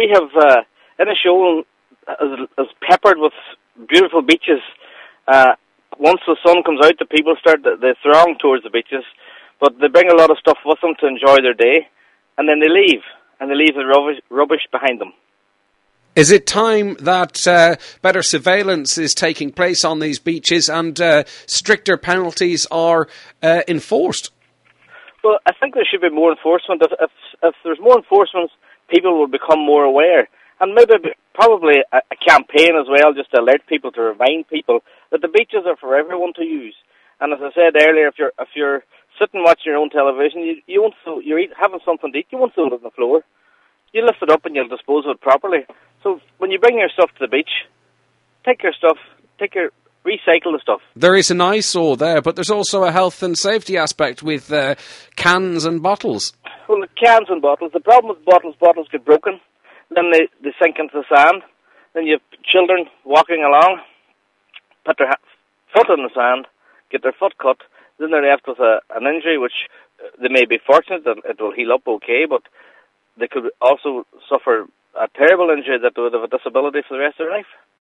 we have Inishowen is peppered with beautiful beaches. Once the sun comes out, the people they throng towards the beaches, but they bring a lot of stuff with them to enjoy their day, and then they leave the rubbish behind them. Is it time that better surveillance is taking place on these beaches and stricter penalties are enforced? Well, I think there should be more enforcement. If there's more enforcement, people will become more aware. And probably a campaign as well, just to alert people, to remind people that the beaches are for everyone to use. And as I said earlier, if you're sitting watching your own television, you're having something to eat, you won't throw it on the floor. You lift it up and you'll dispose of it properly. So when you bring your stuff to the beach, recycle the stuff. There is an eyesore there, but there's also a health and safety aspect with cans and bottles. Well, the cans and bottles, the problem with bottles get broken, then they sink into the sand, then you have children walking along, put their foot in the sand, get their foot cut, then they're left with an injury which they may be fortunate that it will heal up okay, but they could also suffer a terrible injury that would have a disability for the rest of their life.